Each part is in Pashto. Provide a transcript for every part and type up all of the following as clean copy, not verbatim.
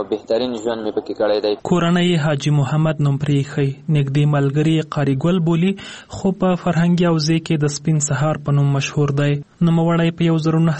بهترین ژوند مې پکې کړی دی. کورنۍ حاجي محمد نوم پرې ایښی، نږدې ملګري قاري ګل بولي، خو په فرهنګي حوزې کې د سپین سهار په نوم مشهور دی. نوموړی په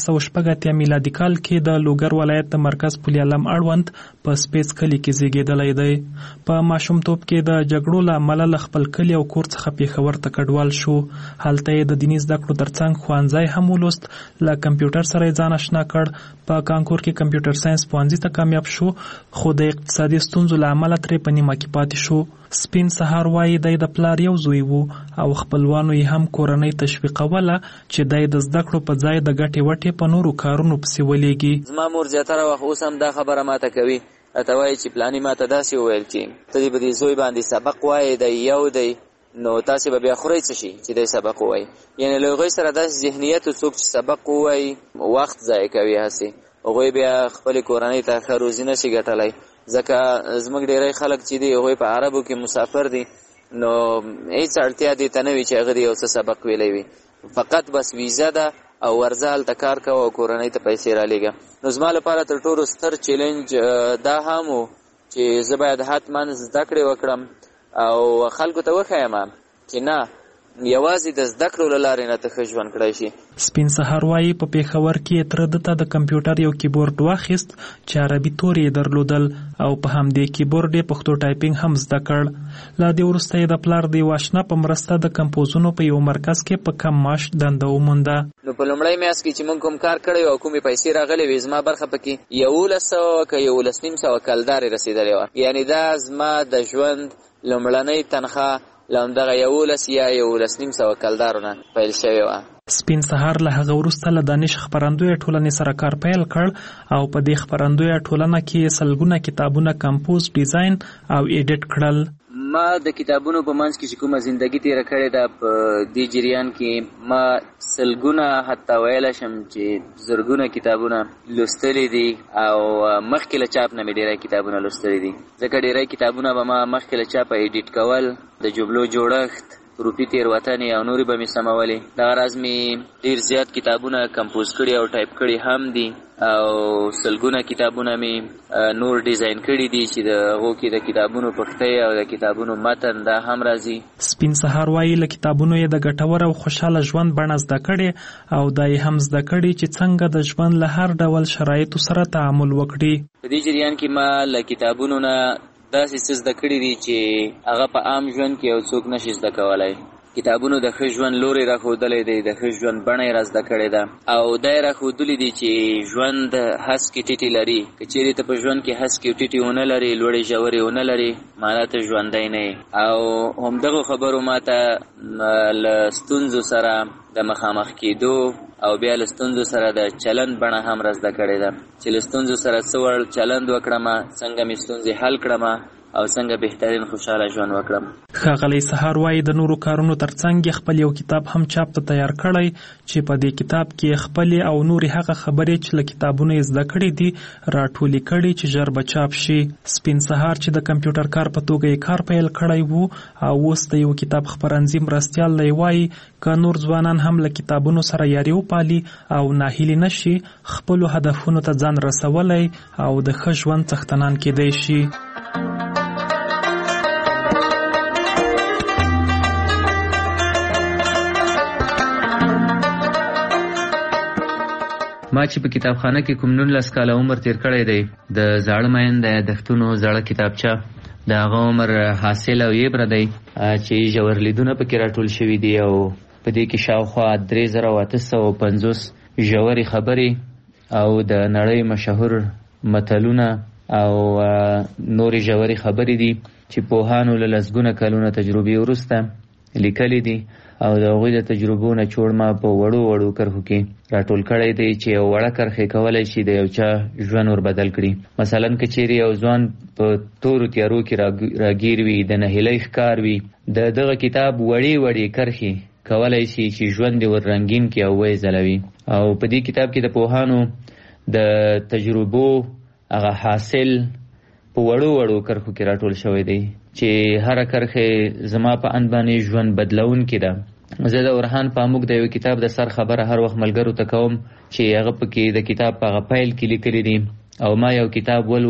1986 میلادي کال کې د لوګر ولایت د مرکز پل علم اړوند په سپیڅ کلي کې زیږېدلی دی. په ماشومتوب کې د جګړو له امله له خپل کلي او کور څخه پېښور ته کډوال شو. هلته یې د دیني زده کړو ترڅنګ ښوونځی هم ولوست. له کمپیوټر سره یې ځان اشنا کړ. په کانکور کې کمپیوټر ساینس پوهنځي ته کامیاب شو، خو د اقتصادي ستونزو له امله ترې په نیمه کې پاتې شو. سپین سهار وایي دی د پلار یو زوی و او خپلوانو یې هم کورنۍ تشویقوله چې دی د زده کړو په ځای د ګټې وټې په نورو کارونو پسې ولېږي. زما مور زیاتره وخت اوس هم دا خبره ماته کوي، راته وایي چې پلاني ماته داسې وویل چې ته دې به دې زوی باندې سبق وایې دی یو دی، نو تاسې به بیا خورئ څه شي چې دی سبق ووایي. یعنې له هغوی سره داسې ذهنیت و څوک چې سبق ووایي وخت ضایع کوي، هسې هغوی بیا خپلې کورنۍ ته ښه روزي نشي ګټلی. ځکه زموږ ډېری خلک چې دي هغوی په عربو کې مسافر دي، نو هېڅ اړتیا دې ته نه وي چې هغه دې یو څه سبق ویلی وي، فقط بس ویزه ده او ورځه هلته کار کوه او کورنۍ ته پیسې رالیږه. نو زما لپاره تر ټولو ستر چیلنج دا هم و چې زه باید حتما زده کړې وکړم او خلکو ته وښیم چې نه، یوازې د زده کړو له لارې نه ته ښه ژوند کړی شي. سپین سهار وایي په پېښور کې یې تره ده ته د کمپیوټر یو کیبورډ واخیست چې عربي تورې یې درلودل او په همدې کیبورډ یې پښتو ټایپینګ هم زده کړ. له دې وروسته یې د پلار د یو اشنا په مرسته د کمپوزونو په یو مرکز کې په کم معاش دنده ومونده. نو په لومړی میاشت کې چې موږ کوم کار کړی او کومې پیسې راغلې وې، زما برخه پکې 1100 که 11,500 کلدارې رسېدلې وه. یعنې دا زما د ژوند لومړنۍ تنخواه له همدغه 11 یا 11,500 کلدارو نه پیل شوې وه. سپین سهار له هغه وروسته له دانش خپرندویه ټولنې سره کار پیل کړ او په دې خپرندویه ټولنه کې سلګونه کتابونه کمپوز، ډیزاین او ایډیټ کړل. ما د کتابونو په منځ کې چې کومه زندگی تیره کړې ده، په دې جریان کې ما سلګونه حتی ویلی شم چې زرګونه کتابونه لوستلی دي او مخکې له چاپ نه مې ډېری کتابونه لوستلی دي. ځکه ډېری کتابونه به ما مخکې له چاپه ایډیټ کول، د جملو جوړښت، حروفي تېروتنې او نورې به مې سمولې. دغه راز مې ډېر زیات کتابونه کمپوز کړي او ټایپ کړي هم دي او سلګونه کتابونه مې نور ډیزاین کړي دي چې د هغو کې د کتابونو پښتۍ او د کتابونو متن دا هم راځي. سپین سهار وایي له کتابونو یې د ګټور او خوشحاله ژوند بڼه زده کړې او دا یې هم زده کړي چې څنګه د ژوند له هر ډول شرایطو سره تعامل وکړي. په دې جریان کې ما له کتابونو نه داسې څه زده کړي دي چې هغه په عام ژوند کې یو څوک نشي زده کولی. کتابونو د ښه ژوند لوري راښودلی دی، د ښه ژوند بڼه یې را زده کړې ده او دا یې راښودلي دي چې ژوند هسکې ټیټې لري. که چیرې ته په ژوند کې هسکې ټیټې ونه لرې، لوړې ژورې ونه لرې، معنا ته ژوندی نه یې. او همدغو خبرو ما ته له ستونزو سره د مخامخ کېدو او بیا له ستونزو سره د چلند بڼه هم را زده کړې ده چې له ستونزو سره څه ډول چلند وکړم، څنګه مې ستونزې حل کړم او څنګه بهترین خوشحاله ژوند وکړم. ښاغلی سهار وایي د نورو کارونو ترڅنګ خپل یو کتاب هم چاپ ته تیار کړی چې په دې کتاب کې خپلې او نورې هغه خبرې چې له کتابونو یې زده کړې دي راټولې کړي چې ژر به چاپ شي. سپین سهار چې د کمپیوټر کار په توګه یې کار پیل کړی وو او اوس د یو کتاب خپرندوی مرستیال دی، وایي که نور ځوانان هم له کتابونو سره یاري وپالي او ناهیلي نشي، خپلو هدفونو ته ځان رسولی او د ښه ژوند څښتنان کیدی شي. ما چې په کتابخانه کې کوم 19 کاله عمر تیر کړی دی، د زاړه مین د یادښتونو زړه کتابچه د هغه عمر حاصل او یبره دی چې ژور لیدونه پکې راټول شوي دي او په دې کې شاوخوا 3850 ژورې خبرې او د نړۍ مشهور متلونه او نورې ژورې خبرې دي چې پوهانو له لسګونه کلونه تجربې وروسته لیکلي دي او د هغوی د تجربو نه چوړ ما په وړو کرښو کې راټول کړی دی چې یو وړه کرښې کولی شي د یو چا ژوند ور بدل کړي. مثلا که چیرې یو ځوان په تورو تیارو کې راګیر وي، د نهیلۍ ښکار وي، د دغه کتاب وړې کرښې کولی شي چې ژوند یې ور رنګین کړي او ویې ځلوي. او په دې کتاب کې د پوهانو د تجربو هغه حاصل په وړو کرښو کې راټول شوی دی چې هر کرښه زما په اند باندې ژوند بدلون کې ده. زه د اورحان پاموک د یو کتاب د سر خبره هر وخت ملګرو ته کوم چې هغه پکې د کتاب په هغه پیل کې لیکلي دي او ما یو کتاب ولوست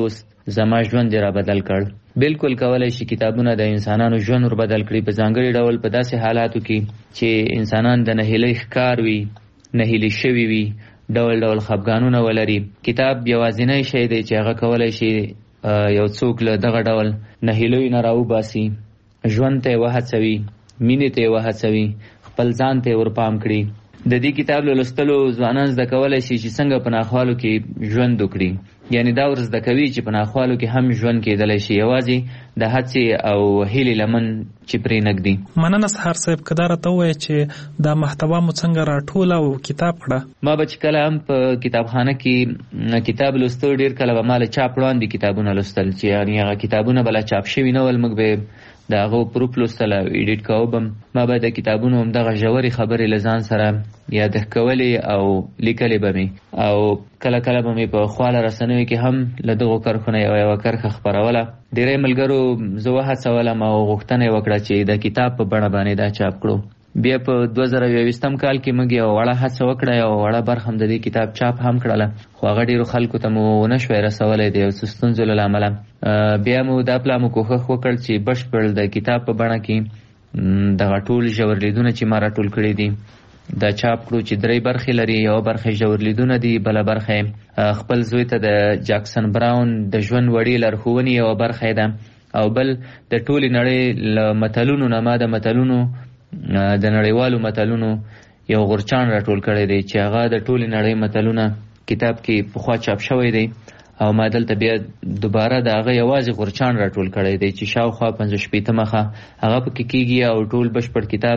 زما ژوند را بدل کړ. بالکل کولای شي کتابونه د انسانانو ژوند ور بدل کړي، په ځانګړي ډول په داسې حالاتو کې چې انسانان د نهیلۍ ښکار وي، نهیلي شوي وي، ډول ډول خفګانونه ولري. کتاب یوازینی شی دی چې هغه کولای شي یو څوک له دغه ډول نهیلیو نه راوباسي، ژوند ته وهڅوي، مینې ته وهڅوي، خپل ځان ته ورپام کړي. د دې کتاب له لوستلو ځوانان زده کولی شي چې څنګه په ناخوالو کې ژوند وکړي. یعنې دا ور زده کوي چې په ناخوالو کې هم ژوند کېدلی شي، یوازې د هڅې او هیلې لمن چې پرې نږدي. مننه سهار صاحب، که دا راته ووایې چې دا محتوا مو څنګه راټوله او کتاب کړه؟ ما به چې کله هم په کتابخانه کې کتاب لوستو، ډېر کله به ما له چاپ وړاندې کتابونه لوستل چې یعنې هغه کتابونه به لا چاپ شوي نه ول، موږ به د هغو پروف لوستل او ایډیټ کوو به ما به د کتابونو همدغه ژورې خبرې له ځان سره یادښت کولې او لیکلې به مې، او کله کله به مې په خواله رسنیو کې هم له دغو کرښو نه یوه کرښه خپروله. ډېری ملګرو زه وهڅولم او غوښتنه یې وکړه چې د کتاب په بڼه باندې دا چاپ کړو. بیا په 2021 کال کې موږ یو وړه هڅه وکړه، یو وړه برخه هم د دې کتاب چاپ هم کړله، خو هغه ډېرو خلکو ته مو ونه شوی رسولی د یو څه ستونزو له امله. بیا مو دا پلا مو کوښښ وکړ چې بشپړ د کتاب په بڼه کې دغه ټول ژور لیدونه چې ما راټول کړي دي دا چاپ کړو، چې 3 برخې لري. یوه برخه ژور لیدونه دي، بله برخه خپل زوی ته د جاکسن براون د ژوند وړې لارښوونې یوه برخه ده، او بل د ټولې نړۍ له متلونو نه ما د متلونو د نړیوالو متلونو یو غورچاڼ راټول کړی دی چې هغه د ټولې نړۍ متلونه کتاب کې پخوا چاپ شوی دی، او ما دلته بیا دوباره د هغه یوازې غورچاڼ راټول کړی دی چې شاوخوا 50 مخه هغه پکې کېږي، او ټول بشپړ کتاب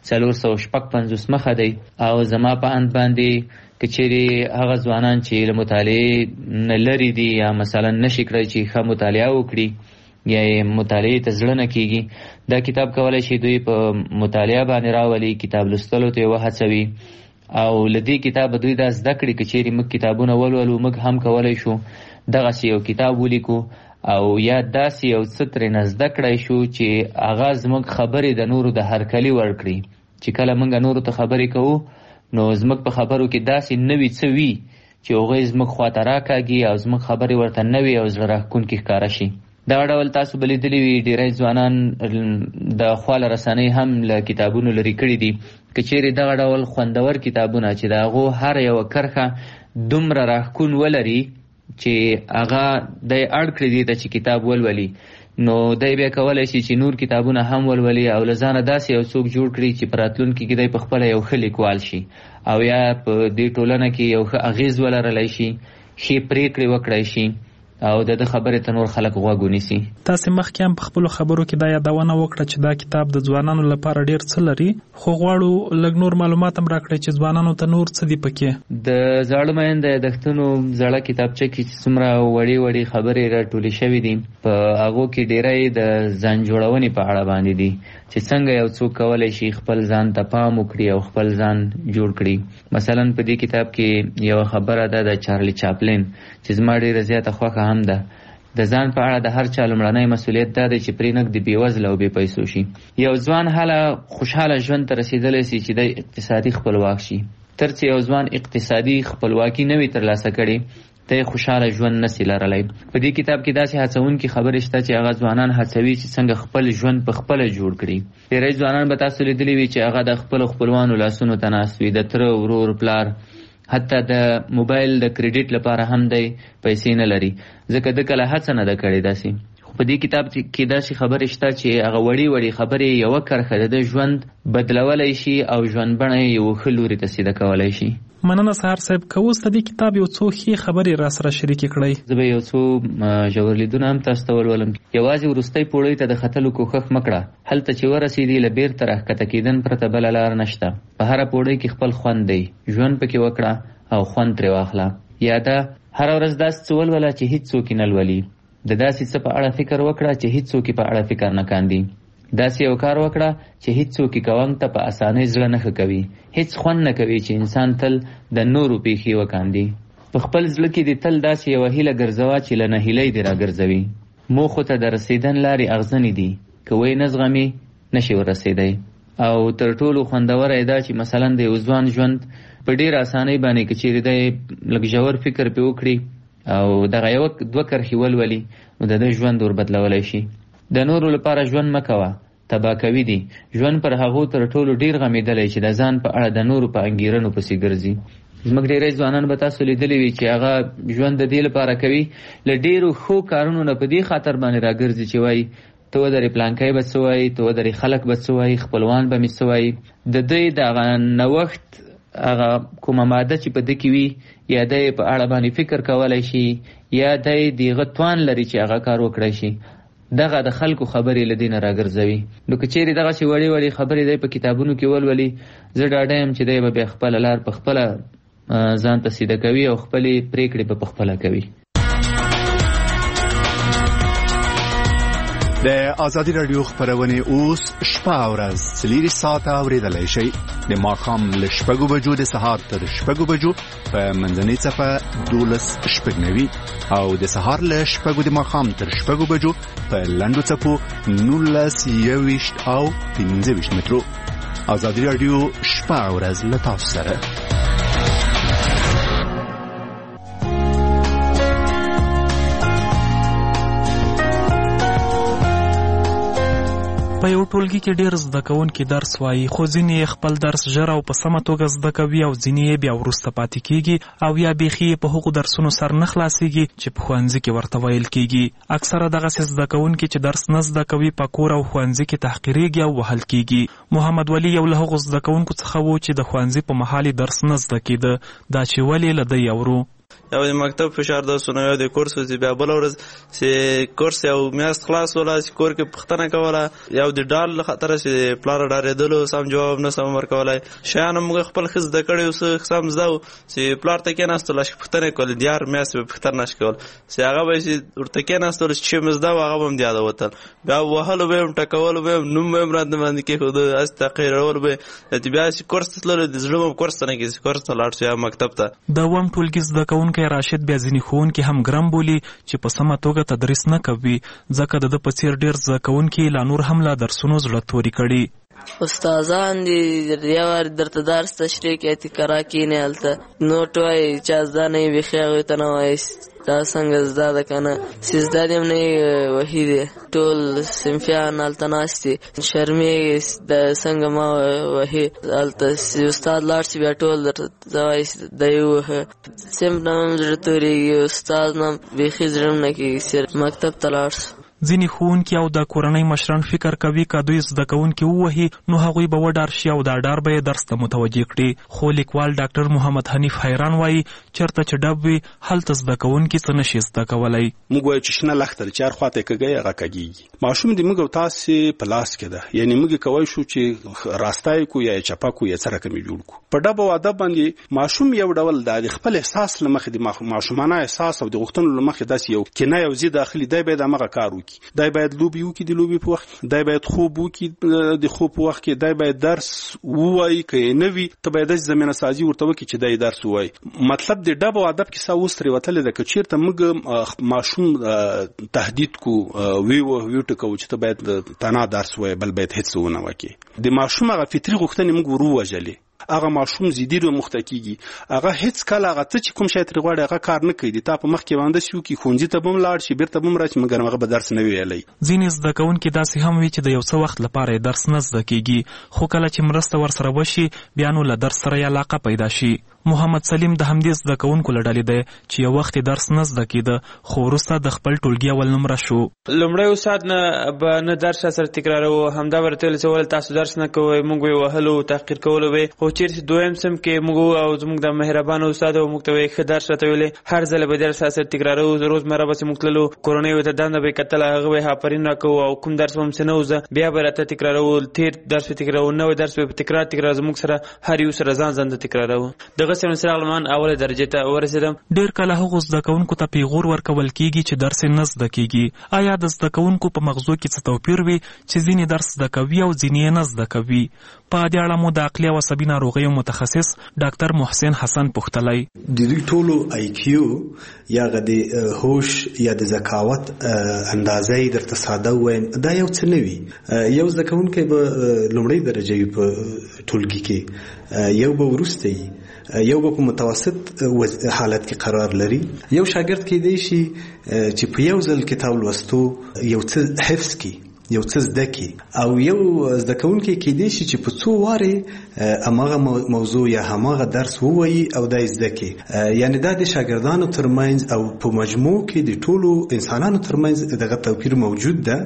456 مخه دی. او زما په اند باندې که چیرې هغه ځوانان چې له مطالعې نه لرې دي یا مثلا نشي کړی چې ښه مطالعه وکړي یا مطالعې ته زړه نه کېږي، دا کتاب کولی شي دوی په مطالعه باندې راولي، کتاب لوستلو ته یې وهڅوي، او له دې کتابه دوی دا زده کړي که چیرې موږ کتابونه ولولو موږ هم کولی شو دغسې یو کتاب ولیکو، او یا داسې یو څه ترېنه زده کړی شو چې هغه زموږ خبرې د نورو د هرکلي وړ کړي. چې کله موږ نورو ته خبرې کوو نو زموږ په خبرو کې داسې نوي څه وي چې هغوی زموږ خواته راکاږي او زموږ خبرې ورته نوي او زړه راښکونکي ښکاره شي. دا ډول تاسو به لیدلي وي ډېری ځوانان د خواله رسنۍ هم له کتابونو لرې کړي دي. که چیرې دغه ډول خوندور کتابونه چې د هغو هر یوه کرښه دومره راښکون ولري چې هغه دی اړ کړي دي ته چې کتاب ولولي، نو دی بیا کولی شي چې نور کتابونه هم ولولي او له ځانه داسې یو څوک جوړ کړي چې په راتلونکي کې دی پخپله یو ښه لیکوال شي، او یا په دې ټولنه کې یو ښه اغېز ولرلی شي، ښې پرېکړې وکړی شي، او د خبرې ته نور خلک غوږ ونیسي. تاسې مخکې هم په خپلو خبرو کې دا یادونه وکړه چې دا کتاب د ځوانانو لپاره ډېر څه لري، خو غواړو لږ نور معلومات هم راکړئ چې ځوانانو ته نور څه دي پکې. د زاړه مین د یادښتونو زړه کتابچه کې چې څومره وړې وړې خبرې راټولې شوې دي، په هغو کې ډېری د ځان جوړونې په اړه باندې دي چې څنګه یو څوک کولی شي خپل ځان ته پام وکړي او خپل ځان جوړ کړي. مثلا په دې کتاب کې یوه خبره ده د چارلی چاپلین چې زما ډېره زیاته خوښه هم ده. د ځان په اړه د هر چا لومړنی مسؤلیت دا دی چې پرې نږدې بېوزله او بې پیسو شي. یو ځوان هله خوشحاله ژوند ته رسېدلی سي چې دی اقتصادي خپلواک شي. تر چې یو ځوان اقتصادي خپلواکي نه وي ترلاسه کړې ته خوشحاله ژوند نسي لرلی. په دې کتاب کې داسې هڅونکي خبرې شته چې هغه ځوانان هڅوي چې څنګه خپل ژوند په خپله جوړ کړي. ډېری ځوانان به تاسو لیدلي وي چې هغه د خپلو خپلوانو لاسونو ته ناست وي، د تره، ورور، پلار، حتی د موبایل د کریډیټ لپاره هم دی پیسې نه لري، ځکه ده کله هڅه نه ده کړې داسې. خو په دې کتاب کې داسې خبرې شته چې هغه وړې وړې خبرې یوه کرښه د ژوند بدلولی شي او ژوند بڼه یې یو ښه لوري ته سیده کولی شي. مننه سهار صاحب، که اوس د دې کتاب یو څو ښې خبرې را سره شریکې کړئ. زه به یو څو ژور لیدونه هم تاسو ته ولولم. یوازې وروستۍ پوړۍ ته د ختلو کوښښ مه کړه، هلته چې ورسېدې له بېرته راښکته کېدن پرته بله لار نشته. په هره پوړۍ کې خپل خوند دی، ژوند پکې وکړه او خوند ترې واخله. یاده هره ورځ داسې څه ولوله چې هیڅ څوک یې نه لولي. د داسې څه په اړه فکر وکړه چې هیڅ څوک په اړه فکر نه کاندي. داسې یو کار وکړه چې هیڅ څوک کوم ته په اسانۍ زړه نه ښه کوي. هیڅ خوند نه کوي چې انسان تل د نورو پیښې وکاندي. په خپل زړه کې دې تل داسې یوه هیله ګرځوه چې له نهیلۍ دې راګرځوي. موخو ته د رسېدن لارې اغزنې دي، که وی نه زغمې نشي ورسېدی. او تر ټولو خوندوره یې دا چې مثلا د یو ځوان ژوند په ډېر اسانۍ باندې که چیرې دی لږ ژور فکر پې وکړي او دغه یو دوه کرښې ولولي نو د ده ژوند ور بدلولی شي. د نورو لپاره ژوند مه کوه، تباه کوي دي. ژوند پر هغو تر ټولو ډیر غمیدلی چې د ځان په اړه د نورو په انګیرنو پسې ګرځي. زموږ ډېری ځوانان به تاسو لیدلی وي چې هغه ژوند د دې لپاره کوي له ډېرو ښو کارونو نه په دې خاطر باندې راګرځي چې وایي ته ودرې پلانکی به څه وایي، ته ودرې خلک به څه وایي، خپلوان به مې څه وایي. د دوی د هغه نوښت هغه کومه ماده چې په ده کې وي یا دی په اړه باندې فکر کولی شي یا دی د هغه توان لري چې هغه کار وکړی شي، دغه د خلکو خبرې له دې نه راګرځوي. نو که چیرې دغسې وړې وړې خبرې دی په کتابونو کې ولولي، زه ډاډه یم چې دی به بیا خپله لار په خپله ځان ته سیده کوي او خپلې پریکړې به په خپله کوي. د ازادي راډیو خپرونې اوس شپه او ورځ 4 ساعته اورېدلی شئ. د ماښام له 6 بجو د سهار تر 6 بجو په منځنۍ څپه 12:09 او د سهار له 6 د ماښام تر 6 بجو په لنډو څپو 19:20 او 15 مترو. ازادي راډیو شپه او ورځ له تاسو سره. په یو ټولګي کې ډېر زده کوونکي درس وایي، خو ځینې خپل درس ژر او په سمه توګه زده کوي او ځینې یې بیا وروسته پاتې کېږي او یا بیخي په هغو درسونو سر نه خلاصېږي چې په ښوونځي کې ورته ویل کېږي. اکثره دغسې زده کوونکي چې درس نه زده کوي په کور او ښوونځي کې تحقیرېږي او وهل کېږي. محمد ولی یو له هغو زده کوونکو څخه و چې د ښوونځي په مهال درس نه زده کېده. دا چې ولې له ده اورو. یو د مکتب فشار درسونه، یو د کورس چې بیا بله ورځ چې کورس یو میاشت خلاص وله چې کور کې پوښتنه کوله، یو د ډال له خطره چې پلاره ډارېدلو سم جواب نه سم ورکولی. شیان موږ خپل ښه زده کړی و، څه سم زده و چې پلار ته کېناستلو چې پوښتنه یې کولې، د هر میاشتې به پوښتنه نشي کولی چې هغه به چې ورته کېناستلو چې مې زده و هغه به هم د یاده وتل، بیا وهلو به یې هم ټکولو به یې هم نوم به یې هم راته باندې کېښودو، هسې تحقیرولو به یې. بیا چې کورس ته تللو د زړه به کورس ته نه کېږي، کورس ته لاړ شو یا مکتب ته. د اووم ټولګي زده کوونکی راشد بیا ځینې ښوونکي هم ګرم بولي چې په سمه توګه تدریس نه کوي، ځکه د ده په څېر ډېر زده کوونکي لا نور هم له درسونو زړه توري کړي. استادان دي یو وار درته درس تشریح کوي تکرار کینې هلته نوټ وایي چا زده نه وي بیخي هغوی ته نه وایي دا څنګه زده ده که نه چې زده دې هم نه وهي دی. ټول صنفیان هلته ناست دي شرمېږي د څنګه ما وهي، هلته استاد لاړ شي بیا ټول درته وایي دی ووهه. صنف نه هم زړه تورېږي، استاد نه بیخي زړه نه کېږي چې مکتب ته لاړ شو. ځینې ښوونکي او د کورنۍ مشران فکر کوي که دوی زده کوونکي ووهي نو هغوی به وډار شي او دا ډار به یې درس ته متوجه کړي. خو لیکوال ډاکټر محمد حنیف حیران وایي چېرته چې ډب وي هلته زده کوونکي څه نشي زده کولی. موږ وایو چې شنه لښته چې هر خواته یې کږی هغه کږېږي. ماشوم د موږ او تاسې په لاس کې ده، یعنې موږ کولی شو چې راسته یې کړو یا یې چپه کړو یا څه رقم یې جوړ کړو. په ډب او ادب باندې ماشوم یو ډول د خپل احساس له مخې د ماشومانه احساس او د غوښتنو له مخې داسې یو کنه یو ځي داخلي دی باید همغه کار وکړي، دی باید لوبې وکړي د لوبې په وخت، دی باید خوب وکړي د خوب په وخت کې، دی باید درس ووایي که یې نه وي ته باید داسې زمینه سازي ورته وکړي چې دی درس ووایي. مطلب د ډب او ادب کیسه اوس ترې وتلې ده. که چېرته موږ ماشوم تهدید کو ویو ټکوو چې ته باید تنها درس ووایې بل باید هېڅ ونه وکړي، د ماشوم هغه فطري غوښتنې موږ ور ووژلې. هغه ماشوم زیدي رو مخته کیږي، هغه هیڅ کله هغه څه چې کوم شی ترې غواړي هغه کار نه کوي. د تا په مخ کې وانده شي وکړي، ښوونځي ته به هم لاړ شي بېرته به هم راشي مګر هغه به درس نه وي ویلی. ځینې زده کوونکي داسې هم وي چې د یو څه وخت لپاره یې درس نه زده کېږي، خو کله چې مرسته ورسره وشي بیا نو له درس سره یې علاقه پیدا شي. محمد سلیم د همدې زده کوونکو له ډلې دی چې یو وخت درس نه زده کېده خو وروسته د خپل ټولګي اول نمره شو. لومړی استاد به نه درس سره تکراروو، همدا به راته ویل چې ولې تاسو درس نه کوئ، موږ به یې وهلو تحقیر کولو به. خو چېرې دویم صنف کې موږ او زموږ د مهربانه استاد او موږ ته وایي ښه درس راته ویلی، هر ځله به درس سره تکراروو، روزمره بسې موږ تللو، کورنۍ ورته دنده به یې کتله، هغه به یې آفرین راکوو او کوم درس به هم څه نه وزه بیا به راته تکراروو، تېر درس به تکراروو، نوی درس به تکرار زموږ سره هر یو سره ځان ته تکراروو. دغسې راغلم اوله درجه ته ورسېدم. ډېر کله هغو زده کوونکو ته پیغور ورکول کېږي چې درس یې نه زده کېږي. آیا د زده کوونکو په مغزو کې څه توپیر وي چې ځینې درس زده کوي او ځینې یې نه زده کوي؟ په دې اړه مو د عقلي او عصبي ناروغیو متخصص ډاکټر محسن حسن پوښتلی. د دوی ټولو IQ یا د هوش یا د ذکاوت اندازه یې درته ساده ووایم دا یو څه نه وي. یو زده کوونکی به لومړۍ درجه وي په ټولګي کې، یو به وروسته وي، یو په متوسط حالت کې قرار لري. یو شاګرد کې دی شي چې په یو ځل کتاب لوستو یو څه حفظ کی، یو څه زده کی، او یو زده کوونکی کې دی شي چې په څو واره هماغه موضوع یا هماغه درس ووایي او دا زده کی. یعنی دا د شاګردانو ترمنځ او په مجموع کې د ټولو انسانانو ترمنځ دغه توپیر موجود ده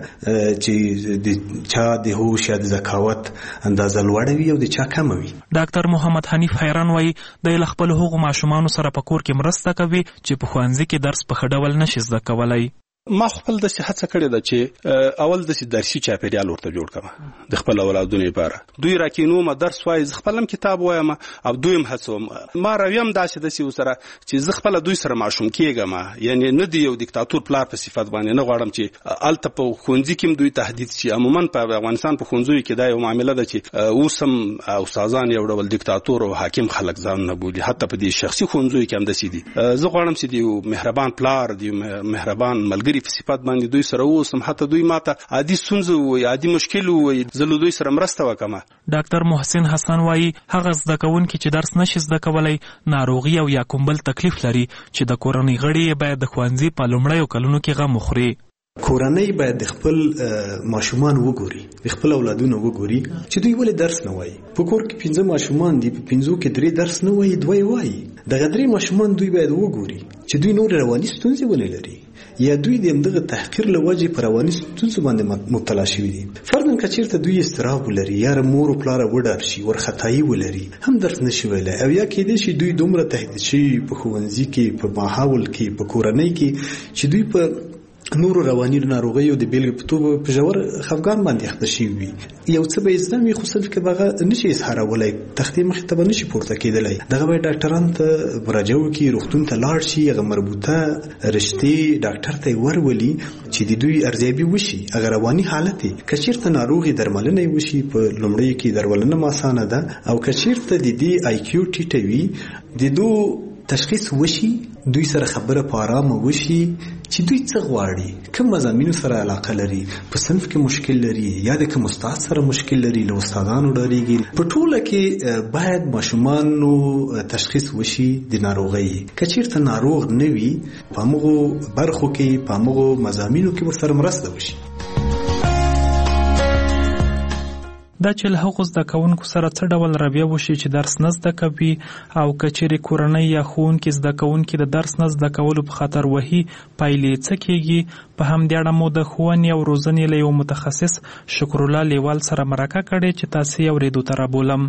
چې د چا د هوش یا د ذکاوت اندازه لوړه وي او د چا کمه وي. ډاکټر محمد حنیف حیران وایي د خپل هغو ماشومانو سره په کور کې مرسته کوي چې په ښوونځي کې درس په ښه ډول نشي زده کولی. ما خپل د هڅه کړې ده چې اول د درسي چاپیریال ورته جوړ کړم د خپل اولادونو لپاره. دوی راکینو ما درس وایي، خپلم کتاب وایم او دویم هڅوم. ما راویم داسې د سی سره چې زه خپل دوی سره ماشوم کېږم، یعنی نه دی یو دیکتاتور پلار په صفت باندې نه غواړم چې الته په ښوونځي کې دوی تهدید شي. عموما په افغانستان په ښوونځیو کې دا یو معامله ده چې اوسم استادان یو ډول دیکتاتور او حاکم خلک ځان نه بولي. حتی په دې شخصي ښوونځیو کې هم داسې دي. زه غواړم چې دی مهربان پلار، دی مهربان ملګری په صفات باندې دوی سره اوسم، حتی دوی ماته عادي ستونزه وي، عادي مشکل وي، زه له دوی سره مرسته وکم. ډاکټر محسن حسن وایي هغه زده کوونکي چې درس نشي زده کولی ناروغي او یا کوم بل تکلیف لري چې د کورنۍ غړي باید د ښوونځي په لومړیو کلونو کې غم وخوري. کورنۍ باید د خپل ماشومان وګوري، د خپل اولادونو وګوري چې دوی ولې درس نه وایي. په کور کې 15 ماشومان دي، په 15 کې 3 درس نه وایي، 2 وایي. دغه 3 ماشومان دوی باید وګوري چې دوی نور رواني ستونزې ولې لري، یا دوی د همدغه تحقیر له وجې په رواني ستونزو باندې مبتلا شوي دي. فرضاً که چېرته دوی اضطراب ولري یا مور او پلاره وډار شي، وارخطایي ولري، هم درس نشي ویلی، او یا کېدای شي دوی دومره تهدید شي په ښوونځي کې، په ماحول کې، په کورنۍ کې چې دوی په نورو رواني ناروغیو د بیلګې په توګه په ژور خفګان باندې اخته شوي وي. یو څه به یې زده وي خو صرف کې به هغه نشي اظهارولی، تختې مخې ته به نشي پورته کېدلی. دغه باید ډاکټرانو ته مراجعه وکړي، روغتون ته لاړ شي، هغه مربوطه رشتې ډاکټر ته یې ورولي چې د دوی ارزیابي وشي. هغه رواني حالت که چېرته ناروغي درملنه یې وشي، په لومړیو کې درملنه اسانه ده، او که چېرته د دې IQ ټیټه وي، د دو تشخیص وشي، دوی سره خبره په آرامه وشي چې دوی څه غواړي، کوم مضامینو سره علاقه لري، په صنف کې مشکل لري یا د کوم استاد سره مشکل لري، له استادانو ډارېږي. په ټوله کې باید ماشومانو تشخیص وشي د ناروغۍ. که چېرته ناروغ نه وي، په همغو برخو کې، په همغو مضامینو کې ورسره مرسته وشي. دا چې له هغو زده کوونکو سره څه ډول رویه وشي چې درس نه زده کوي، او که چیرې کورنۍ یا ښوونکي زده کوونکي د درس نه زده کولو په خاطر وهي، پایلې څه کېږي. په همدې اړه مو د ښوونې او روزنې له یو متخصص شکرالله لیوال سره مرکه کړې چې تاسې یې اورېدو ته رابولم.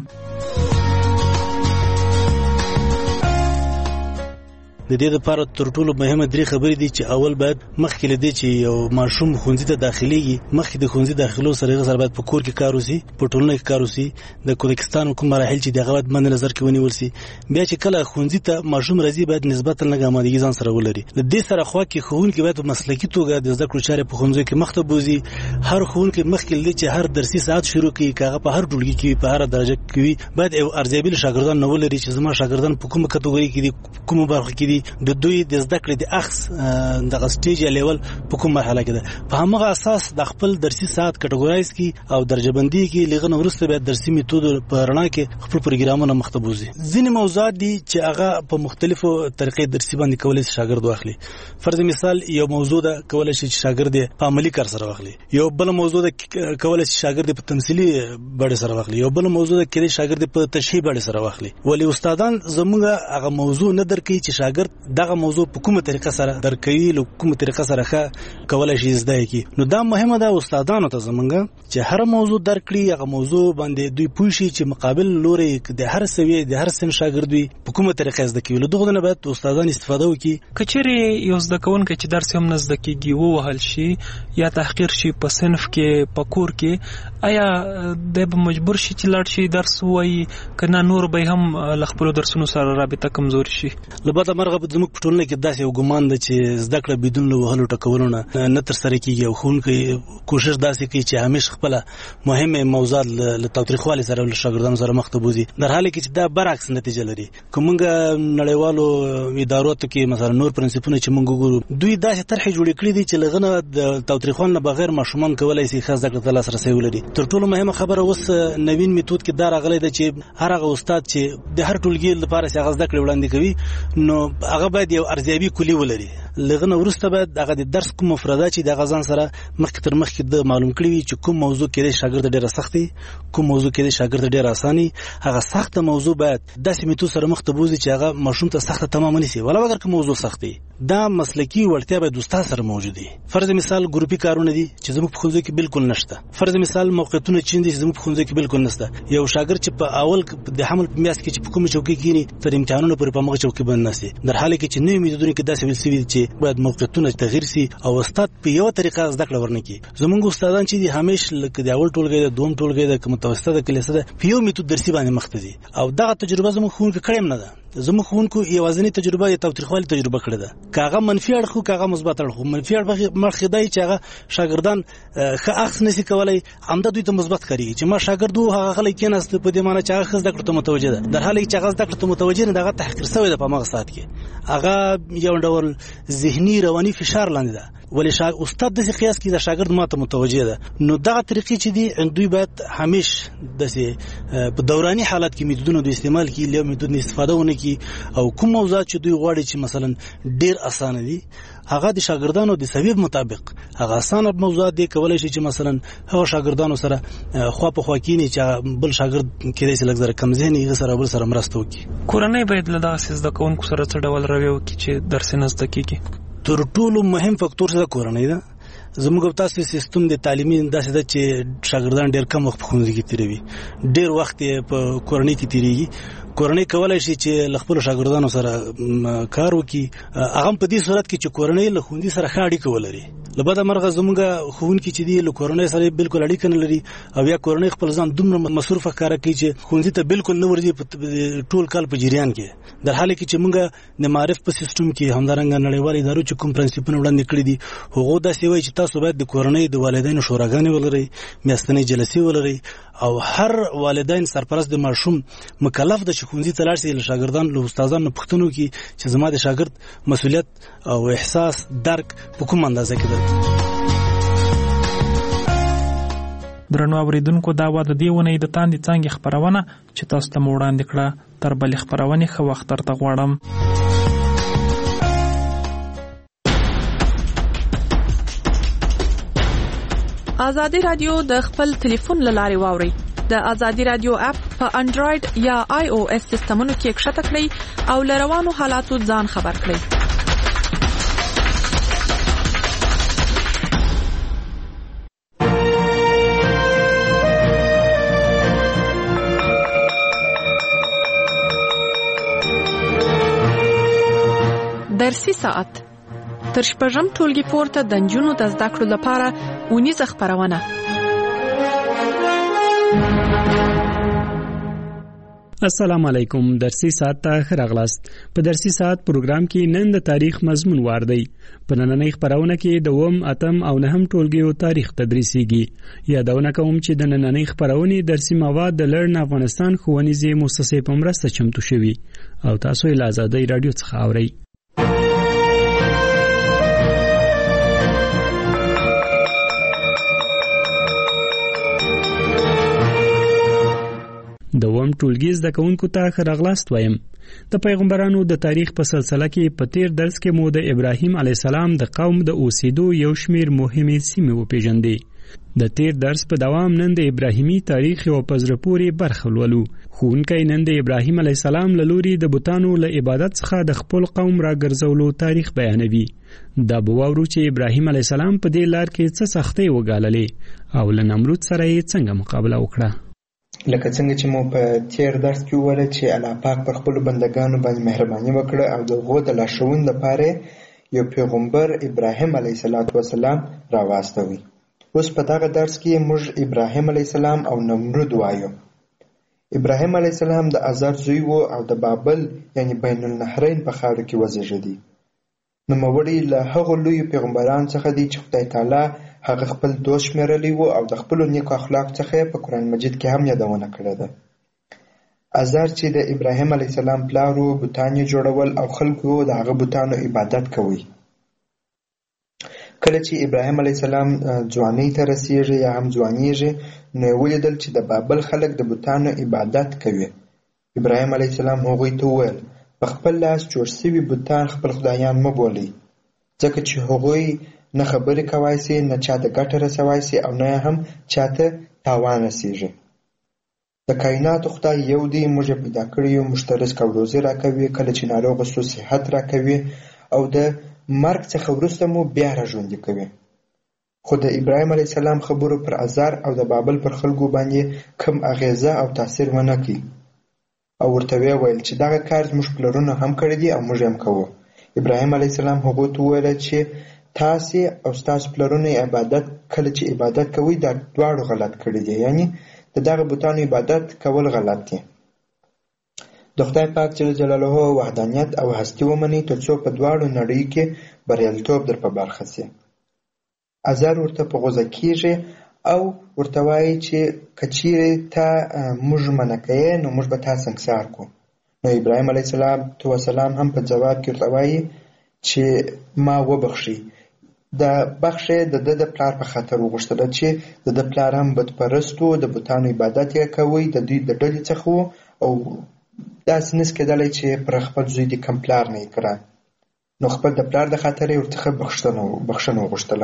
د دې لپاره تر ټولو مهمه 3 خبرې دي چې اول باید مخکې لدی چې یو ماشوم ښوونځي ته داخليږي، مخکې د ښوونځي داخلو سره باید په کور کې کار وشي، په ټولنه کې کار وشي، د کوزاکستان کوم مراحل چې دغه باید مد نظر کې ونیول شي. بیا چې کله ښوونځي ته ماشوم راځي باید نسبتا لږه آمادګي ځان سره ولري. د دې سره خوا کې ښوونکي باید په مسلکي توګه د زده کړو چارې په ښوونځي کې مخ ته بوزي. هر ښوونکی مخکې لدی چې هر درسي ساعت شروع کړي، کاغه په هر ټولګي کې په هر درجه کې باید یو ارزیابي شاګردان نه ولري چې زما شاګردان په کومه کټګوري کې دي، کومه برخه کې دي، د دوی د زده کړې د اخص د سټیج یا لیول په کوم مرحله کې ده. په همغه اساس د خپل درسي ساعت کټګورایز کی او درجه بندي کې لغنه ورسته به درسي میتود په رڼا کې خپل پروګرامونه مختبوزي. ځینې موضوعات دي چې هغه په مختلفو طریقې درسي باندې کولای شي شاګرد واخلي. فرض مثال یو موضوع ده کولای شي شاګرد په عملی کار سره واخلي، یو بل موضوع ده کولای شي شاګرد په تمثيلي بڼه سره واخلي، یو بل موضوع ده کله شاګرد په تشریح بڼه سره واخلي. ولی استادان زموږ هغه موضوع نه درکې چې شاګرد دغه موضوع په کومه طریقه سره درکوي، له کومه طریقه سره ښه کولای شي زده کړي. نو دا مهمه ده استادانو ته زمونږ چې هر موضوع درکړي، هغه موضوع باندې دوی پوه شي چې مقابل لوري د هر سوي د هر سن شاګرد وي په کومه طریقه زده کوي. له دغه نه باید استادان استفاده وکړي. کچېرې یو زده کوونکی چې درس هم نه زده کېږي ووهل شي یا تحقیر شي په صنف کې، په کور کې، آیا دی به مجبور شي چې لاړ شي درس ووایي، که نه نور به هم له خپلو درسونو سره رابطه کمزوري شي؟ له بده مرغه زموږ په ټولنه کې داسې یو ګمان ده چې زده کړه بدون له وهلو ټکولو نه ترسره کېږي او ښوونکی کوشش داسې کوي چې همیشه خپله مهمه موضوعات له تاوتریخوالي سره له شاګردانو سره مخ ته بوځي، در حاله کې چې دا برعکس نتیجه لري. که موږ نړیوالو ادارو ته کې مثلا نور پرنسپونه چې موږ وګورو، دوی داسې طرحې جوړې کړې دي چې له هغه نه د تاوتریخوالي نه بغیر ماشومان کولی شي ښه زده کړې ته لاسرسی ولري. تر ټولو مهمه خبره اوس نوین میتود کې دا راغلی ده چې هر هغه استاد چې د هر ټولګي لپاره چې هغه زده کړې وړاندې کوي نو هغه باید یو ارزیابي کلي ولري. لغه نه وروسته باید هغه د درس کوم مفردات چې د غزان سره مخکې تر مخکې د معلوم کړی وي چې کوم موضوع کې د شاګرد ډیره سختي، کوم موضوع کې د شاګرد ډیره اساني، هغه سخته موضوع باید داسې میتود سره مخ ته بوزي چې هغه ماشوم ته سخته تمام نشي، ولا اگر کوم موضوع سختي. دا مسلکی وړتیا باید استاد سره موجود وي. فرض مثال ګروپي کارونه دي چې زموږ په ښوونځي کې بالکل نشته. فرض مثال موقعیتونه چې دي زموږ په ښوونځي کې بالکل نشته. یو شاګرد چې په اول د حمل په میاشت کې چې په کومه چوکۍ کېني تر امتحانونو پورې په مغه چوکۍ باندې نشي، در حاله کې چې نوې میتودونه کې داسې ویل شوي چې باید موقعیتونه تغییر شي او استاد په یو طریقه زده کړه ورنکړي. زموږ استادان چې دي همیشه لکه د اول ټولګي د دوم ټولګي د متوسطه د کلیسه ده په یو میتود درسي باندې مخ ته دي او دغه تجربه زموږ ښوونکي کړې نه ده. زموږ ښوونکو یوازینی تجربه یې تاوتریخوالي تجربه کړې ده. کاغه منفي اړخ او کاغه مثبت اړخ. منفي اړخ مرخدای چې هغه شاګردان ښه اخس نشي کولای، همدا دوی ته مثبت کوي چې ما شاګرد وو هغه غلې کېناست په دې معنی چې هغه زده کړه ته متوجه ده، در حاله چې هغه زده کړه ته متوجه نه دغه تحقیر شوی ده په مغه سات کې. هغه یو ډول ذهني رواني فشار لاندې ده، ولې استاد د قیاس کې د شاګرد ماته متوجه ده. نو دغه طریقې چې دي دوی باید همیشه د په دوراني حالت کې میتودونو د استعمال کې له میتود استفاده ونه کی او کوم موضوعات چې دوی غواړي چې مثلا ډیر اسانه دي هغه د شاګردانو د سبب مطابق هغه اسانه موضوعات دي کولای شي چې مثلا هغه شاګردانو سره خوا په خوا کینی چې بل شاګرد کېدای شي لږ کم ذهني سره بل سره مرسته وکړي. کورنۍ باید له داسې زده کوونکو سره څه ډول رویه وکړي چې درس نه زده کیږي؟ تر ټولو مهم فاکتور څه کورنۍ ده. زموږ تاسو سیستم د تعلیمي داسې ده چې شاګردان ډیر کم وخت په ښوونځي کې تیروي، ډیر وخت په کورنۍ کې تیریږي. کورنۍ کولای شي چې خپل شاګردانو سره کار وکړي، هغه په دې صورت کې چې کورنۍ له ښوونځي سره ښه اړیکه ولري. لبدا مرغه زموږ ښوونکي چې دی له کورنۍ سره بالکل اړیکه نه لري او یا کورنۍ خپل ځان دومره مصروفه ښکاره کوي چې ښوونځي ته بالکل نه ورځي ټول کال په جریان کې، در حاله کې چې موږ د معرف په سیستم کې همدارنګه نړیوال ادارو چې کوم پرنسپونه وړاندې کړي دي هغه داسې وایي چې تاسو باید د کورنۍ د والدینو شوراګانې ولرئ، میاشتنۍ جلسې ولرئ او هر والدین سرپرست د ماشوم مکلف ده چې ښوونځي ته لاړ شي، له شاګردانو له استادانو پوښتنه وکړي چې زما د شاګرد مسؤلیت او احساس درک په کوم اندازه کې ده. درنو اوریدونکو دا و د دې ونې د تاندې څانګې خپرونه چې تاسو ته مو وړاندې کړه. تر بلې خپرونې ښه وخت درته غواړم. ازادي رادیو د خپل ټلیفون له لارې واورئ. د ازادي رادیو اپ په انډراید یا آی او اس سیستمونو کې ښکته کړئ او له روانو حالاتو ځان خبر کړئ. درسي ساعت تر شپږم ټولګي پورته د نجونو د زده کړو لپاره اونیزه خپرونه. السلام علیکم. درسي ساعت ته ښه راغلاست. په درسي ساعت پروګرام کې نن د تاریخ مضمون وار دی. په نننۍ خپرونه کې د 8 او 9 ټولګیو تاریخ تدریسیږي. یادونه کوم چې د نننۍ خپرونې درسي مواد د لرن افغانستان ښوونیزې مؤسسې په مرسته چمتو شوي او تاسو یې له آزادۍ رادیو څخه اورئ. د وم ټولګي زده کوونکو ته ښه راغلاست وایم. د پیغمبرانو د تاریخ په سلسله کې په تیر درس کې مو د ابراهیم علیه السلام د قوم د اوسېدو یو شمیر مهمې سیمې وپېژندې. د تیر درس په دوام نن د ابراهیمي تاریخ یو په زړه پورې برخه لولو. ښوونکی نن د ابراهیم علیه السلام له لوري د بتانو له عبادت څخه د خپل قوم راګرځولو تاریخ بیانوي. دا به واورو چې ابراهیم علیه السلام په دې لار کې څه سختۍ وګاللې او له نمرود سره یې څنګه مقابله وکړه. لکه څنګه چې مو په تیر درس کې وویل چې الله پاک پر خپل بندگانو باندې مهرباني وکړه او د هغو د لارښوونې لپاره یو پیغمبر ابراهیم علیه السلام راواستوي. اوس په دغه درس کې موږ ابراهیم علیه السلام او نمرود وایو. ابراهیم علیه السلام د آزار زوی و او د بابل یعنی بین النهرین په خاوره کې وزیږېدی. نوموړی له هغو لویو پیغمبرانو څخه دی چې خدای تعالی هغه خپل دوست شمیرلی و او د خپلو نیکو اخلاقو څخه په قرآن مجید کې هم یادونه کړې ده. آزار چې د ابراهیم علیه السلام پلار و، بوتان یې جوړول او خلکو د هغه بوتانو عبادت کوي. کله چې ابراهیم علیه السلام ځوانۍ ته رسیږي یا هم ځوانیږي، نو یې ولیدل چې د بابل خلک د بوتانو عبادت کوي. ابراهیم علیه السلام هغوی ته وویل په خپل لاس جوړ شوي بوتان خپل خدایان مه بولئ، ځکه چې هغوی نه خبرې کوای سي، نه چاته ګټه رسوای سي او نه هم چاته تاوان رسیږي. د کائناتو خدای یو دی، موږ یې پیدا کړی یو، موږ ته رزق او روزي راکوي، کله چې ناروغه سو صحت راکوي او د مرګ څخه وروسته مو بیا راژوندي کوي. خو د ابراهیم علیه السلام خبرو پر آزار او د بابل پر خلکو باندې کم اغیزه او تاثیر ونه کړي او ورته ویې ویل چې دغه کار زموږ پلرونو هم کړی دی او موږ هم کوو. ابراهیم علیه السلام هغوی ته وویل چې تاسې او ستاسو پلرونو عبادت کله چې عبادت کوئ دا دواړو غلط کړي دي، یعنی د دغه بوتانو عبادت کول غلط دي. د خدای پاک جل جلاله وحدانیت او هستی ومنئ تر څو په دواړو نړیو کې بریالیتوب در په برخه سي. آزار ورته په غوسه کیږي او ورته وایي چې که چیرې تا موږ منع کوې نو موږ به تا سنګسار کړو. نو ابراهیم علیه السلام هم په جواب کې ورته وایي چې ما وبخښئ. د بخښې د ده د پلار په خاطر وغوښتله چې د ده پلار هم بتپرست و، د بتانو عبادت یې کوی، د دوی د ډلې څخه و او داسې نس کېدلی چې پر خپل زوی دې کم پلار نه یې کړه. نو خپل د پلار د خاطر یې ورڅخه بخښنه وغوښتله.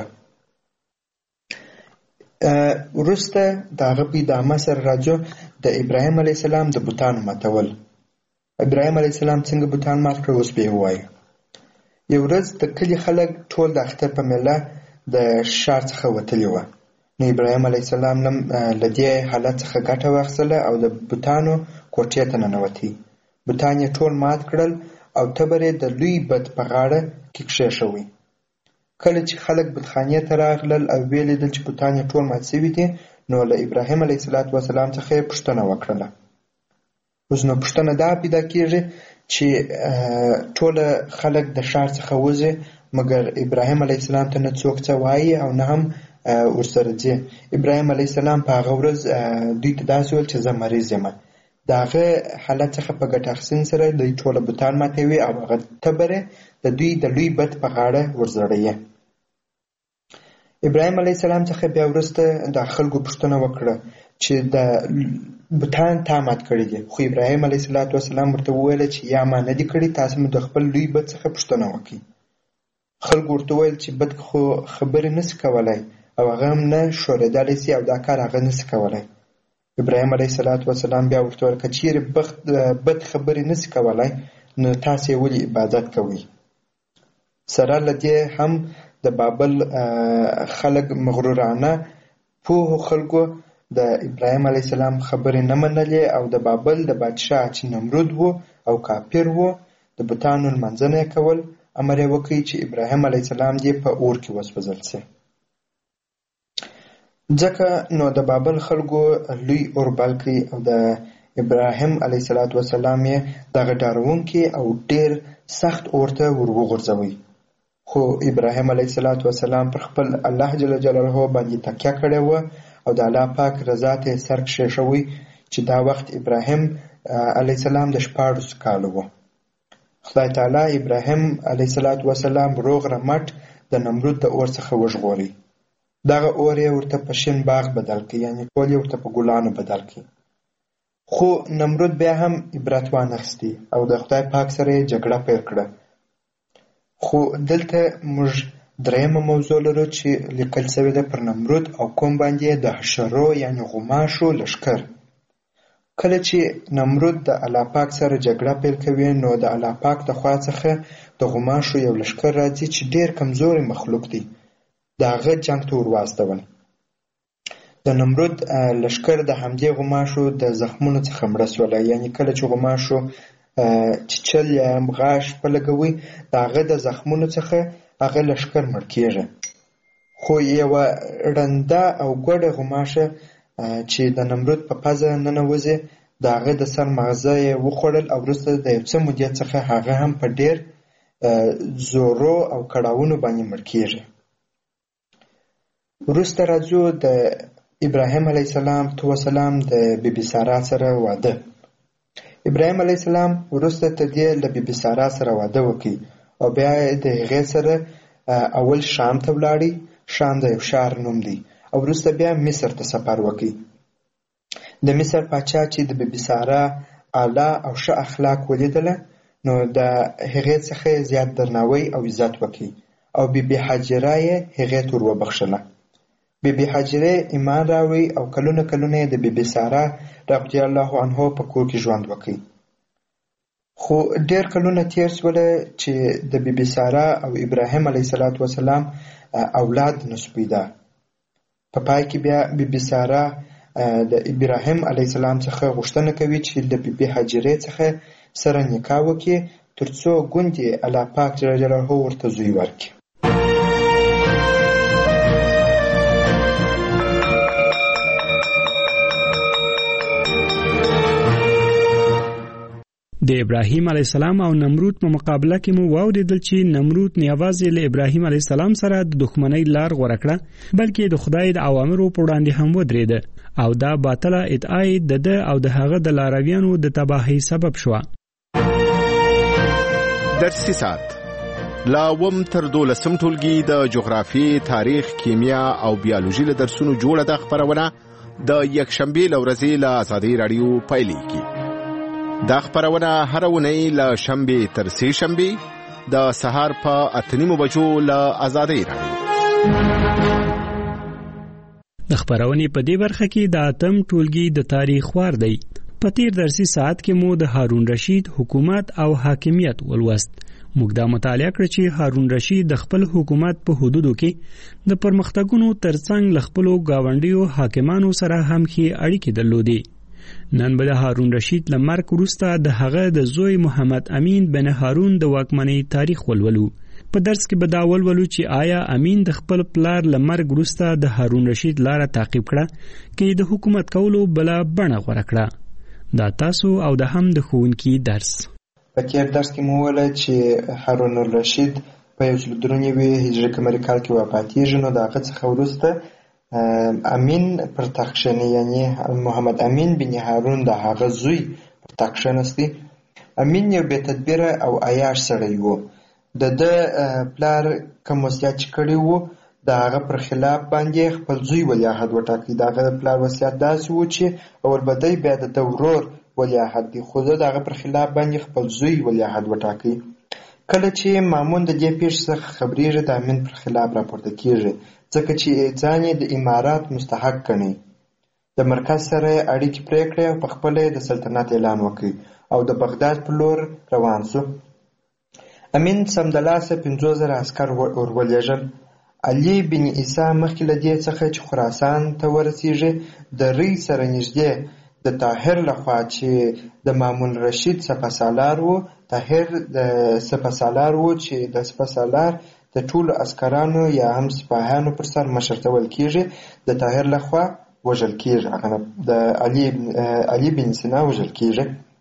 وروسته د هغه په ادامه سره راځو د ابراهیم علیه السلام د بوتانو ماتول. ابراهیم علیه السلام څنګه بوتان مات کړل اوس به یې ووایو. یو ورځ د کلي خلک ټول د اختر په میله د ښار څخه وتلي وه. نو ابراهیم علیه السلام له دې حالت څخه ګټه واخیستله او د بوتانو کوټې ته ننوتی. بوتان یې ټول مات کړل او تبر یې د لوی بت په غاړه کې کښېښوی. کله چې خلک بتخانې ته راغلل او ویې لیدل چې بوتان یې ټول مات شوي دي، نو له ابراهیم علیه السلام څخه یې پوښتنه وکړله. اوس نو پوښتنه دا پیدا کېږي چې ټوله خلک د ښار څخه وځي، مګر ابراهیم علیه السلام ته نه څوک څه وایي او نه هم ورسره ځي. ابراهیم علیه السلام په هغه ورځ دوی ته داسې ویل چې زه مریض یم. د هغه حالت څخه په ګټه اخیستنې سره دوی ټوله بوتان ماتوي او هغه تبر د دوی د لوی بت په غاړه ورزړوي. ابراهیم علیه السلام څخه بیا وروسته د خلکو پوښتنه وکړه چې د بوتان تا مات کړي دي. خو ابراهیم علیه السلام ورته وویل چې یا ما نه دي کړي، تاسو مو د خپل لوی بت څخه پوښتنه وکړئ. خلکو ورته وویل چې بت خو خبرې نسي کولی او هغه هم نه ښورېدلی سي او دا کار هغه نسي کولی. ابراهیم علیه السلام بیا ورته وویل که چیرې بت خبرې نسي کولی نو تاسو یې ولې عبادت کوئ؟ سره له دې هم د بابل خلک مغرورانه پوهو خلکو د ابراهیم علیه السلام خبرې نه منلې او د بابل د بادشاه چې نمرود و او کافر و د بتانو لمانځنه یې کول. امر یې وکړي چې ابراهیم علیه السلام دې په اور کې وسوځل شي. ځکه نو د بابل خلکو لوی اور بل کړي او د ابراهیم علیه السلام یې دغه ډاروونکي او ډېر سخت اور ته ور وغورځوي. خو ابراهیم علیه السلام پر خپل الله جل جلاله باندې تکیه کړې وه او د الله پاک رضا ته یې سر کښېښوی چې دا وخت ابراهیم علیه السلام د 14 کالو و. خدای تعالی ابراهیم علیه السلام روغ رمټ د نمرود د اور څخه وژغوري. دغه اور یې ورته په شین باغ بدل کړي، یعنی ټول یې ورته په ګلانو بدل کړي. خو نمرود بیا هم عبرت وانخیستی او د خدای پاک سره یې جګړه پیل کړه. خو دلته موږ درېیمه موضوع لرو چې لیکل شوې ده پر نمرود او کوم باندې د حشرو یعنی غوماشو لښکر. کله چې نمرود د الله پاک سره جګړه پیل کوي نو د الله پاک د خوا څخه د غوماشو یو لښکر راځي چې ډېر کمزوري مخلوق دی. د هغه جنګ ته ور واستول. د نمرود لښکر د همدې غوماشو د زخمونو څخه مړه سوله، یعنی کله چې غوماشو چیچل یا غاښ په لګوي د هغه د زخمونو څخه هغه لښکر مړ کېږي. خو یوه ړنده او ګوډه غوماشه چې د نمرود په پزه ننوځي د هغه د سر ماغزه یې وخوړل او وروسته د یو څه مودې څخه هغه هم په ډېر زورو او کړاوونو باندې مړ کېږي. وروسته راځو د ابراهیم علیه السلام د بیبي سارا سره واده. ابراهیم علیه السلام وروسته تر دې له بیبي سارا سره واده وکړي او بیا د هغې سره اول شام ته ولاړی. شام د یو ښار نوم دی. او وروسته بیا مصر ته سفر وکړي. د مصر پاچا چې د بیبي سارا اعلی او ښه اخلاق ولیدله نو د هغې څخه زیات درناوی او عزت وکړي او بیبي حاجره یې هغې ته وروبخښله. بیبي حاجره ایمان راوړی او کلونه د بیبي سارا رضی الله عنها په کور کې ژوند وکړي. خو ډېر کلونه تیر شول چې د بیبي سارا او ابراهیم علیه السلام اولاد نشو پیدا. په پای کې بیا بیبي سارا د ابراهیم علیه السلام څخه غوښتنه کوي چې د بیبي حاجرې څخه سره نکاح وکړي ترڅو ګوندې الله پاک جل جلاله ورته زوی ورکړي. د ابراهیم علیه السلام او نمرود په مقابله کې مو واوریدل چې نمرود نه یوازې له ابراهیم علیه السلام سره د دښمنۍ لار غوره کړه بلکې د خدای د اوامرو په وړاندې هم ودرېده او دا باطله ادعا یې د ده او د هغه د لارویانو د تباهۍ سبب شوه. درسي ساعت لا وم تر 12 ټولګي د جغرافي، تاریخ، کیمیا او بیولوژي له درسونو جوړه د خبرونه د یکشنبه لورځي له آزادۍ رادیو پایلیږي. دا خبرونه هر اونۍ له شنبه تر سه شنبه د سهار په 8:30 بجو له آزادۍ رادیو. د خبرونې په دې برخه کې د اتم ټولګي د تاریخ وار دی. په تیر درسي ساعت کې مو د هارون رشید حکومت او حاکمیت ولوست. موږ دا مطالعه کړ چې هارون رشید د خپل حکومت په حدودو کې د پرمختګونو ترڅنګ له خپلو گاونډیو حاکمانو سره هم ښې اړیکې درلودې. نن به د هارون رشید له مرګ وروسته د هغه د زوی محمد امین بن هارون د واکمنۍ تاریخ ولولو. په درس کې به دا ولولو چې آیا امین د خپل پلار له مرګ وروسته د هارون رشید لاره تعقیب کړه کې د حکومت کولو بله بڼه غوره کړه. دا تاسو او د هم د ښوونکي درس. په تیر درس کې مو وویل چې هارون الرشید په 13 هجري قمري کال کې وفاتېږي. نو د هغه څخه وروسته امین پر تخت کښېني، یعنی محمد امین بن هارون د هغه زوی پر تخت کښېنستی. امین یو بې تدبیره او عیاش سړی و. د ده پلار کوم وصیت چې کړی و د هغه پر خلاف باندې خپل زوی ولیعهد وټاکي. د هغه پلار وصیت داسې و چې اول به دی بیا د ده ورور ولیعهد دی، خو د هغه پر خلاف باندې خپل زوی ولیعهد وټاکي. کله چې مامون د دې پیښې څخه خبرېږي د امین پر خلاف راپورته کېږي ځکه چې ځان یې د امارات مستحق ګڼي. د مرکز سره اړیکې پرې کړې او په خپله د سلطنت اعلان وکړي او د بغداد په لور روان شو. امین سمدلاسه 50,000 عسکر ورولېږل. علي بن عیسی مخکې له دې څخه چې خراسان ته ورسېږي د ری سره نږدې د طاهر لخوا چې د مامون رشید سپهسالار و، طاهر د سپهسالار و چې د سپهسالار د ټولو عسکرانو یا هم سپاهیانو پر سر مشرتول کېږي د طاهر لخوا وژل کېږي، د علي بن سینا وژل کېږي.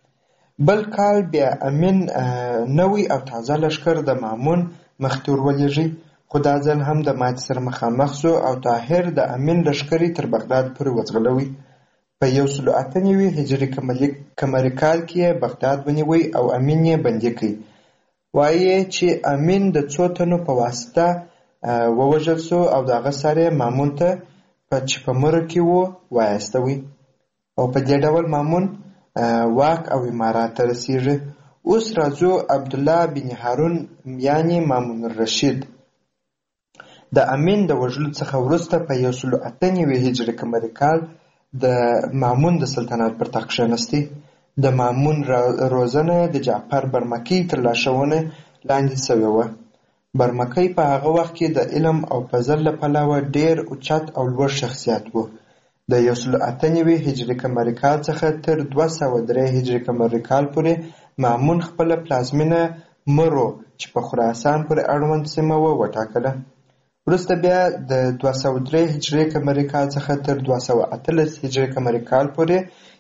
بل کال بیا امین نوی او تازه لښکر د مامون مخې ولېږي، خو دا ځل هم د ماتې سره مخامخ شو او طاهر د امین لښکرې تر بغداد پورې وځغلوي. په 198 هجري قمري کال کې یې بغداد ونیوی او امین یې بندي کړي. وایي چې امین د څو تنو په واسطه ووژل شو او د هغه سر یې مامون ته چې په مره کې و وایستوي او په دې ډول مامون واک او امارات ته رسېږي. اوس راځو عبدالله بن هارون یعنی مامون الرشید د امین د وژلو څخه وروسته په 198 هجري قمري کال د مامون د سلطنت پر تخت کښېنستی. د مامون روزنه د جعفر برمکی تر لارښوونې لاندې شوې وه. برمکی په هغه وخت کې د علم او فضل له پلوه ډېر اوچت او لوړ شخصیت و. د 198 هجري قمري کال څخه تر 203 هجري قمري کال پورې مامون خپله پلازمینه مرو چې په خراسان پورې اړوند سیمه وټاکله. وروسته بیا د 203 هجري قمري کال څخه تر 218 هجري قمري کال پورې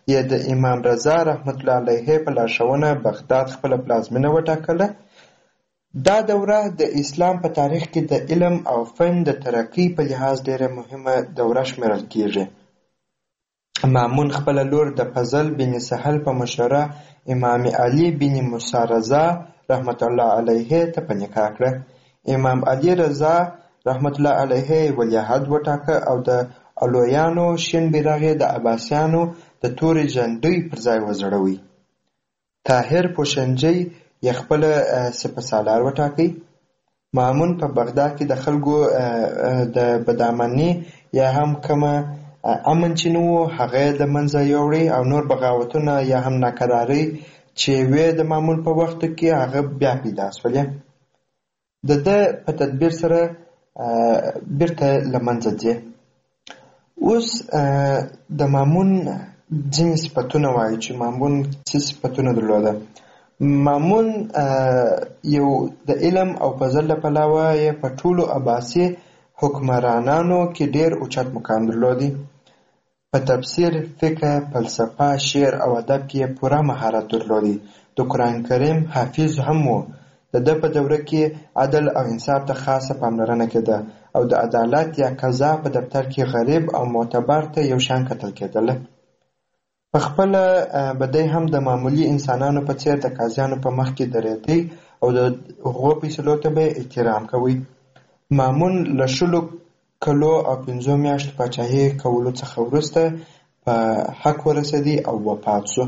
یې د امام رضا رحمت الله علیه په لارښوونه بغداد خپله پلازمینه وټاکله. دا دوره د اسلام په تاریخ کې د علم او فن د ترقۍ په لحاظ ډېره مهمه دوره شمیرل کیږي. مامون خپله لور د فضل بن سهل په مشوره امام علي بن موسی رضا رحمت الله علیه ته په نکاح کړه. امام علي رضا رحمت الله علیه ولیعهد وټاکه او د علویانو شین بیرغ یې د عباسیانو د تورې جنډۍ پر ځای وځړوي. طاهر پوشنجي یې خپله سپهسالار وټاکئ. مامون په بغداد کې د خلکو د بدامني یا هم کومه امن چې نه و هغه یې د منځه یوړی او نور بغاوتونه یا هم ناکرارۍ چې وې د مامون په وخت کې هغه بیا پیدا شولې. د ده په تدبیر سره بیرته له منځه ځي. اوس د مامون ځینې صفتونه وایي چې مامون څه صفتونه درلوده. مامون یو د علم او فضل له پلوه یې په ټولو عباسي حکمرانانو کې ډېر اوچت مقام درلودی. په تفسیر، فقه، فلسفه، شعر او ادب کې یې پوره مهارت درلودی. د قرآن کریم حافظ هم و. د ده په دوره کې عدل او انصاف ته خاصه پاملرنه کېده او د عدالت یا قضا په دفتر کې غریب او معتبر ته یو شان کتل کېدله. په خپله به دی هم د معمولي انسانانو په څېر د قاضیانو په مخ کې درېدی او د هغو فیصلو ته به احترام کوي. مامون له 10 کلو او 5 میاشتو پاچاهي کولو څخه وروسته په حق ورسېدی او وفات شو.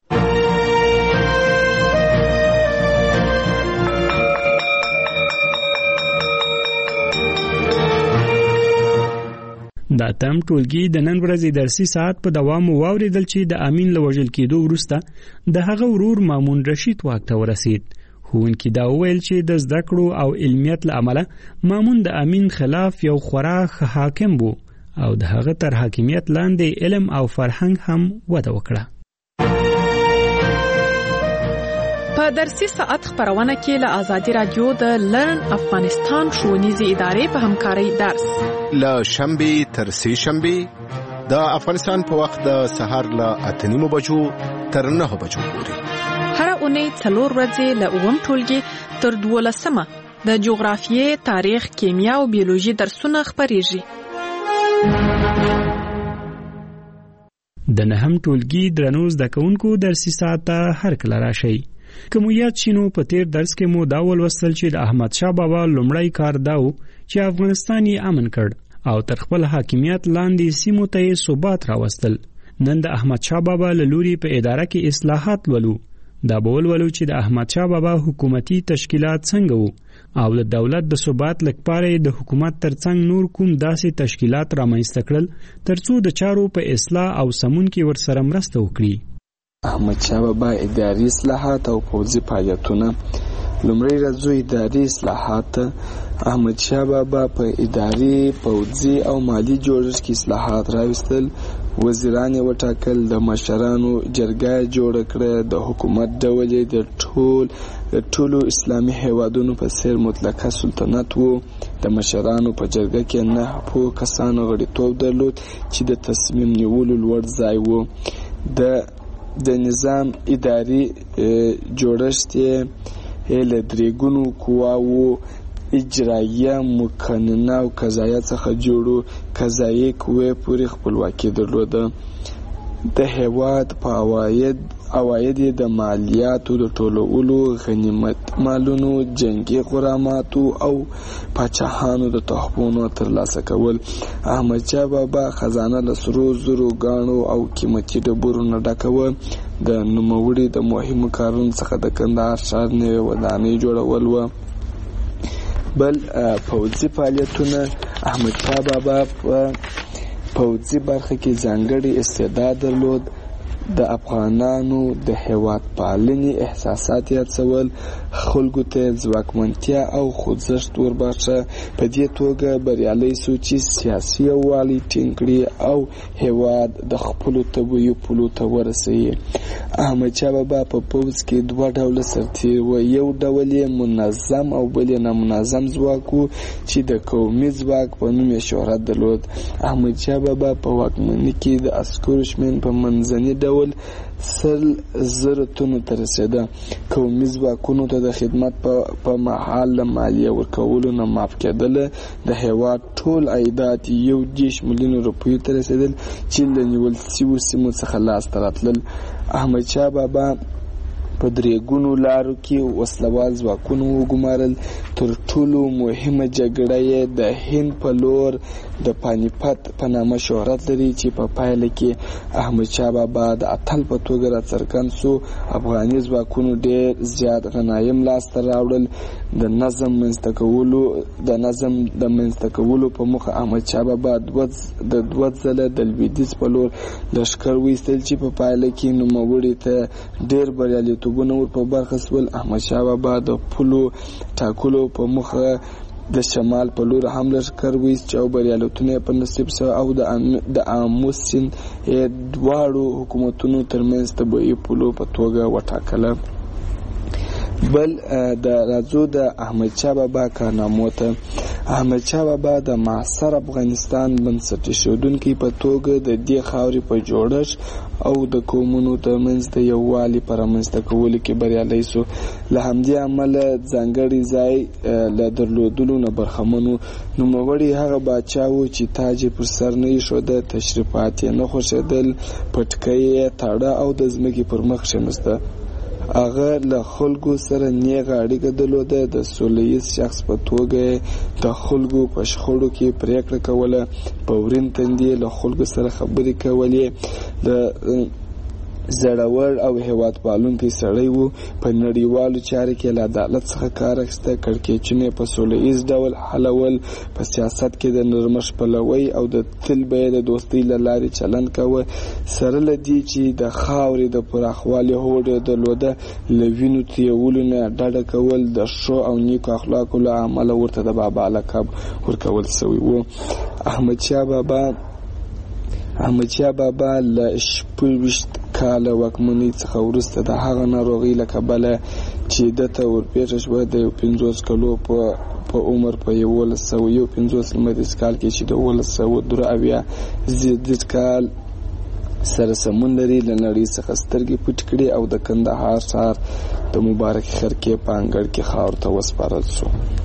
دا تم ټولګي د نن ورځې درسي ساعت په دوام واوریدل چې د امین له وژل کېدو وروسته د هغه ورور مامون رشید واک ته ورسید. ښوونکي دا وویل چې د زده کړو او علمیت له امله مامون د امین خلاف یو خورا ښه حاکم و او د هغه تر حاکمیت لاندې علم او فرهنګ هم وده وکړه. په درسي ساعت خبرونه کې له آزادي رادیو د لرن افغانستان ښوونیزې ادارې په همکارۍ درس له شنبې تر سې شنبې د افغانستان په وخت د سهار له 8:30 بجو تر 9 بجو پورې. هر اونۍ 4 ورځې له 9 ټولګي تر 12 د جغرافیې، تاریخ، کیمیا او بیولوژي درسونه خبرېږي. د 9 ټولګي درنو زده کوونکو درسي ساعت ته هر کله راشئ. که مو یاد شینو په تیر درس کې مو دا ولوستل چې د احمد شاه بابا لومړی کار داو چې افغانستان یې امن کړ او تر خپل حاکمیت لاندې سیمو ته یې ثبات راوستل. نن د احمد شاه بابا له لوري په اداره کې اصلاحات ولو. دا به ولولو چې د احمد شاه بابا حکومتي تشکیلات څنګه وو او د دولت د ثبات لپاره د حکومت ترڅنګ نور کوم داسې تشکیلات رامنځته کړل ترڅو د چارو په اصلاح او سمون کې ورسره مرسته وکړي. احمد شاه بابا اداري اصلاحات او پوځي فعالیتونه. لومړی راځو اداري اصلاحات. احمد شاه بابا په اداري، پوځي او مالی جوړښت کې اصلاحات راوستل. وزیران یې وټاکل، د مشرانو جرګه جوړه کړه، د حکومت ډول یې د ټولو اسلامي هیوادونو په څیر مطلقه سلطنت وو. د مشرانو په جرګه کې 9 کسانو غړیتوب درلود چې د تصمیم نیولو لوړ ځای وو. د نظام اداري جوړښت یې له 3 ګونو قواوو اجرائیه، مقننه او قضایه څخه جوړو. قضایي قوې پورې خپلواکي درلوده. د هیواد په عواید د مالیاتو د ټولولو، غنیمت مالونو، جنگي غراماتو او پاچاهانو د تحفونو ترلاسه کول. احمد شاه بابا خزانه له سرو زرو، ګاڼو او قیمتي ډبرو نه ډکه وه. د نوموړي د مهمو کارونو څخه د کندهار ښار نوې ودانۍ جوړول وه. بل پوځي فعالیتونه. احمد شاه بابا په پوځي برخه کې ځانګړی استعداد درلود. د افغانانو د هیواد پالنې احساسات یې هڅول، خلکو ته ځواکمنتیا او خوځښت ورباښه. په دې توګه بریالی سو چې سیاسي یووالی ټینګ کړي او هیواد د خپلو طبیعي پولو ته ورسوي. احمد شاه بابا په پوځ کې 2 ډوله سرتېري وو. یو ډول یې منظم او بل یې نامنظم ځواک و چې د قومي ځواک په نوم یې شهرت درلود. احمد شاه بابا په واکمنۍ کې د عسکرو شمېر په منځني ډول ډول 100,000 تنو ته رسیده. قومي ځواکونو ته د خدمت په مهال له مالیه ورکولو نه معاف کېدله. د هیواد ټول عایدات 1 میلیون روپیو ته رسیدل چې له نیول شویو سیمو څخه لاسته راتلل. احمدشاه بابا په درېګونو لارو کې وسلوال ځواکونو وګمارل. تر ټولو مهمه جګړه یې د هند په لور د پانیپت په نامه شهرت لري چې په پایله کې احمدشاه بابا د اتل په توګه راڅرګند سو. افغاني ځواکونو ډېر زیات غنایم لاسته راوړل. د نظم د منځته کولو په موخه احمدشاه بابا د 2 ځله د لویدیځ په لور لښکر وایستل چې په پایله کې نوموړي ته ډېر بریالیتوبونه ور په برخه سول. احمدشاه بابا د پولو ټاکلو په موخه د شمال په لور هم لښکر وایست او بریالیتونه په نصیب سو او د آمو سیند دواړو حکومتونو ترمنځ طبیعي پولو په توګه وټاکله. بل د راځو د احمدشاه بابا کارنامو ته. احمدشاه بابا د معاصر افغانستان بنسټ ایښودونکي په توګه د دې خاورې په جوړښت او د قومونو ترمنځ د یووالي په رامنځته کولو کې بریالی سو. له همدې امله ځانګړی ځای له درلودلو نه برخمن و. نوموړی هغه باچا و چې تاج پر سر نه ایښوده، تشریفات یې نه خوښېدل، پټکۍ یې تاړه او د ځمکې پر مخ کښېناسته. هغه له خلکو سره نیغه اړیکه درلوده. د سوله ییز شخص په توګه د خلکو په شخړو کې پریکړه کوله، په ورین تندي له خلکو سره خبرې کولې. د زړور او هیواد پالونکی سړی و. په نړیوالو چارو کې له عدالت څخه کار اخیسته، کړکېچونه په سوله ییز ډول حلول، په سیاست کې د نرمښت پلوی او د تل به د دوستۍ له لارې چلند کوه. سره له دې چې د خاورې د پراخوالي هوډ درلوده، له وینو تویولو نه ډډه کول د ښو او نیکو اخلاقو له امله ورته د بابا لقب ورکول شوی و. احمدشاه بابا له 26 کاله واکمنۍ څخه وروسته د هغه ناروغۍ له کبله چې دته ورپېښه شوه د 50 کلو په عمر په 1151 لمریز کال کې چې د 1173 زیږدیز کال سره سمون لري، له نړۍ څخه سترګې پټې کړې او د کندهار ښار د مبارک خرکې په انګړ کې خاورو ته وسپارل شو.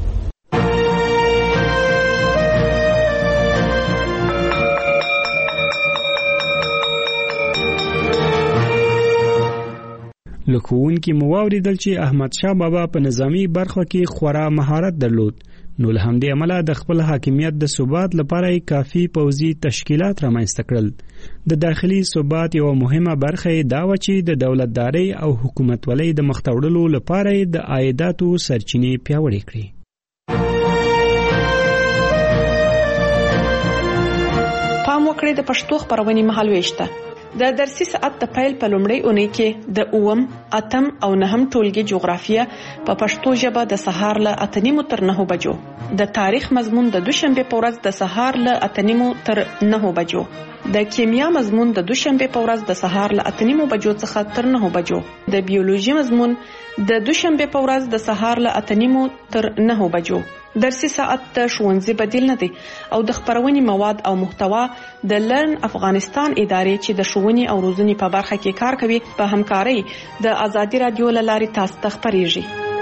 له ښوونکي مو واورېدل چې احمدشاه بابا په نظامي برخو کې خورا مهارت درلود، نو له همدې امله د خپل حاکمیت د ثبات لپاره یې کافي پوځي تشکیلات رامنځته کړل. د داخلي ثبات یوه مهمه برخه یې دا وه چې د دولتدارۍ او حکومتولۍ د مخته وړلو لپاره یې د عایداتو سرچینې پیاوړې کړې. پام وکړئ د پښتو خپرونې مهالوېش ته. د درسي ساعت د پیل په لومړۍ اونۍ کې د 8م، 8م او 9م ټولګي جغرافیه په پښتو ژبه د سهار له 8:30 تر 9 بجو، د تاریخ مضمون د دوشنبه په ورځ د سهار له 8:30 تر 9 بجو، د کیمیا مضمون د دوشنبه په ورځ د سهار له 8:30 بجو څخه تر 9 بجو، د بیولوژي مضمون د دوشنبه په ورځ د سهار له 8:30 تر 9 بجو. درسي ساعت د ښوونځي بدیل نه دی او د خپرونې مواد او محتوا د لرن افغانستان ادارې چې د ښوونې او روزنې په برخه کې کار کوي په همکارۍ د آزادي رادیو له لارې تاسو ته خپریږي.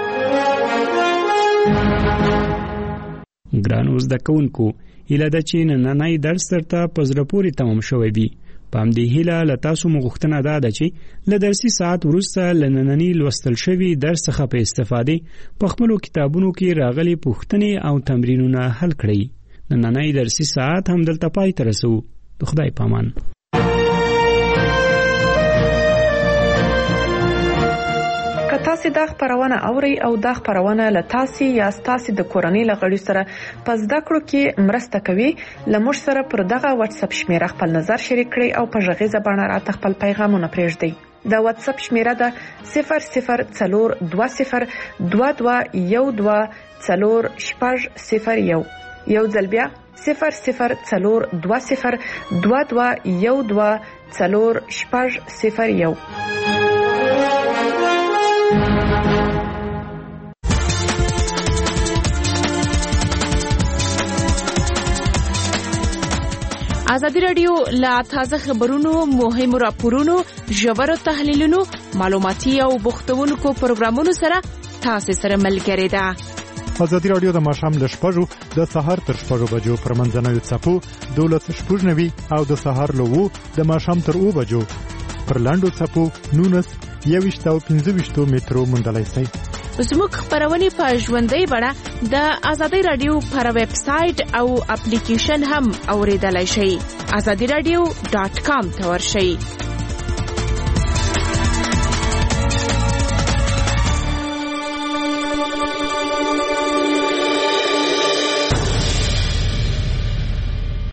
ګرانو زده کوونکو، هیله ده چې نننی درس درته په زړه پورې تمام شوی وي. په همدې هیله له تاسو مو غوښتنه ده چې له درسي ساعت وروسته له ننني لوستل شوي درس څخه په استفادې په خپلو کتابونو کې راغلي پوښتنې او تمرینونه حل کړئ. نننی درسي ساعت هم دلته پای ته رسو. د خدای پامان. که تاسو دا خبرونه اوري او دا خبرونه له تاسو یا تاسو د کورنۍ لغړي سره په زده کړو کې مرسته کوي، لمر سره پر دغه واتس اپ شمیره خپل نظر شریک کړئ او په ژغیزه باندې راته خپل پیغامونه پرېږدئ. د واتس اپ شمیره ده 004212124001. یو ځل بیا 004212124001. ازادي رادیو لا تازه خبرونو، مهمو راپورونو، ژورو تحلیلونو، معلوماتي او بوختونکو پروګرامونو سره تاسو سره ملګری ده. ازادي رادیو د ماښام له 6 د سهار تر 6 بجو پر منځنوي څپو 12:90 او د سهار له 2 د ماښام تر 2 بجو پر لاندو څپو 19 21 او 25 مترو مندلای شي. زموږ خبرونه په ژوندۍ بڼه د ازادي رادیو پر ویب سټ او اپلیکیشن هم اوریدلای شئ. azadiradio.com ته ورشئ.